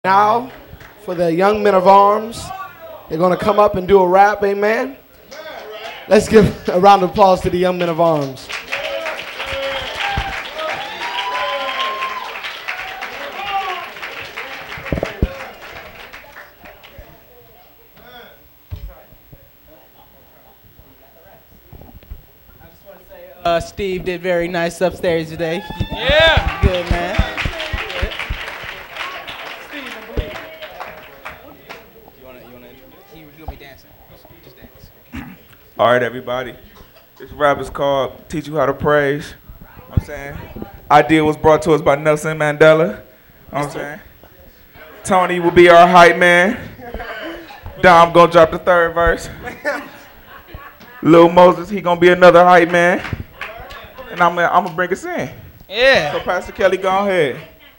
Now, for the young men of arms, they're going to come up and do a rap, amen? Let's give a round of applause to the young men of arms. Steve did very nice upstairs today. Yeah. Good, man. All right, everybody. This rap is called Teach You How to Praise. You know what I'm saying? Idea was brought to us by Nelson Mandela. You know what I'm saying? Tony will be our hype man. Dom gonna drop the third verse. Lil Moses, he gonna be another hype man. And I'm gonna bring us in. Yeah. So Pastor Kelly, go ahead.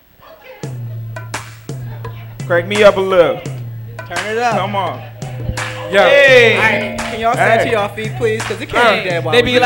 Crank me up a little. Turn it up. Come on. Yo. Hey. Can y'all stand to your feet, please? Because it can't be that wild. They be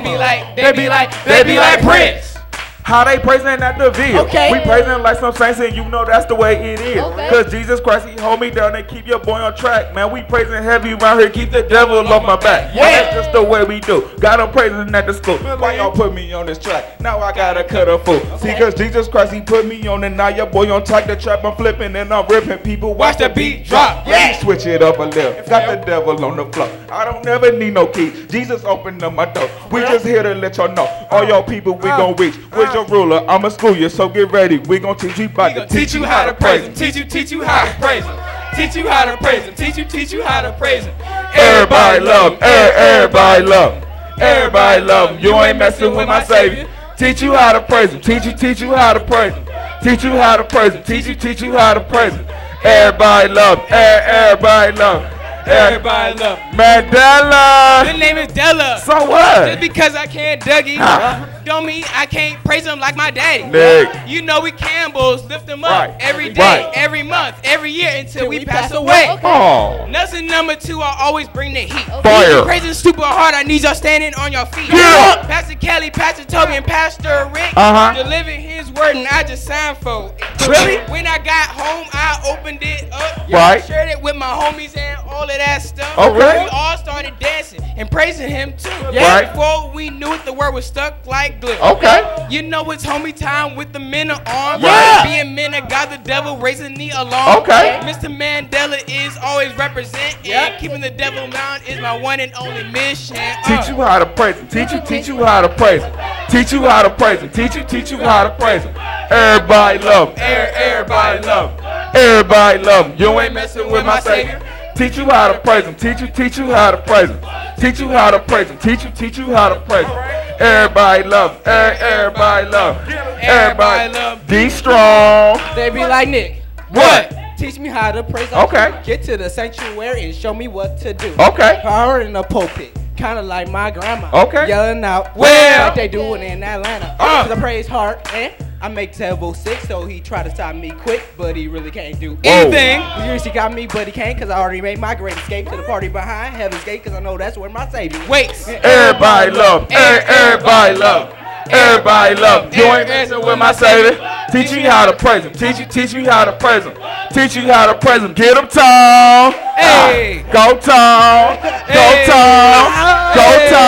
like Prince. How they praising at the video? Okay. We praising like some saints, and you know that's the way it is. Okay. Cause Jesus Christ, he hold me down and keep your boy on track. Man, we praising heavy around here, keep the devil off my back. Yeah. That's just the way we do. Got them praising at the school. Why y'all put me on this track? Now I gotta cut a fool. Okay. See, cause Jesus Christ, he put me on, and now your boy on track. The trap I'm flipping and I'm ripping. People watch the beat drop. Yeah. Switch it up a little. Got the devil on the floor. I don't never need no key. Jesus opened up my door. We just here to let y'all know. All y'all people, we gon' reach. Where's your ruler? I'ma school you, so get ready. We gon' teach you about to Teach you how to praise him. Teach you how to praise him. Teach you how to praise him. Teach you how to praise him. Everybody love him. Everybody love him. Everybody love him. You ain't messing with my savior. Teach you how to praise him. Teach you how to praise him. Teach you how to praise him. Teach you how to praise him. Everybody love him. Everybody love him. Everybody love him. Mandela. The name is Della. So what? Just because I can't Dougie, don't mean I can't praise him like my daddy. Nick. You know we Campbells lift him up Right. every day, Right. every month, every year until we pass away. Oh. Nelson number 2, I always bring the heat. Fire. You praising super hard, I need y'all standing on your feet. Yeah. Pastor Kelly, Pastor Toby, and Pastor Rick delivering his word, and I just signed for it. Really? When I got home, I opened it up. Right. Shared it with my homies and all of that stuff. Okay. We all started dancing and praising him too. Right. Before we knew it, the word was stuck like glue. Okay. You know it's homie time with the men of arms. Yeah. Being men of God, the devil raising the alarm. Okay. Mr. Mandela is always representing. Keeping the devil down is my one and only mission. Teach you how to praise him. Teach you how to praise him. Teach you how to praise him. Teach you how to praise him. Everybody love him. Everybody love him. Everybody love him. You ain't messing with my savior. Teach you how to praise him. Teach you how to praise him. Teach you how to praise him. Teach you how to praise him. Everybody love him. Everybody love him. Everybody love him. Be strong. They be like, Nick, What? teach me how to praise. Okay. Get to the sanctuary and show me what to do. Okay. Power in the pulpit. Kind of like my grandma. Okay. Yelling out. Well. Like they doing in Atlanta. Cause I praise hard and I make devil sick, so he try to stop me quick, but he really can't do anything. He usually got me, but he can't, cause I already made my great escape to the party behind Heaven's Gate, cause I know that's where my savior waits. Everybody love him. Everybody love him. Everybody love him. You ain't messing with my savior. Teach you how to praise him. Teach you how to praise him. Teach you how to praise him. Get him tall. Hey. Go tall. Go tall. Go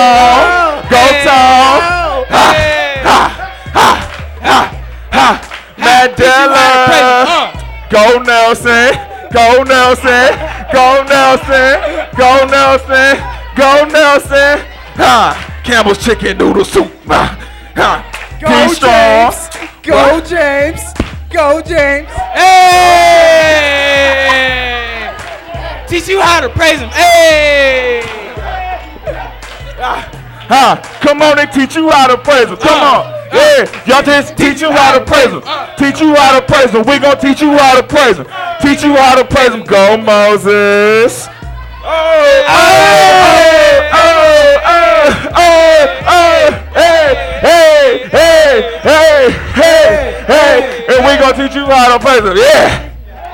tall. Go tall. Mandela. Go Nelson. Go Nelson. Go Nelson. Go Nelson. Go Nelson. Campbell's chicken noodle soup. Be strong. Go James! Go James! Hey! Teach you how to praise him. Hey! Come on and teach you how to praise him. Come on. Yeah, y'all just teach you how to praise him. Teach you how to praise him. We gon' teach you how to praise him. Teach you how to praise him. Go Moses. Hey, and we gonna teach you how to praise him. Yeah.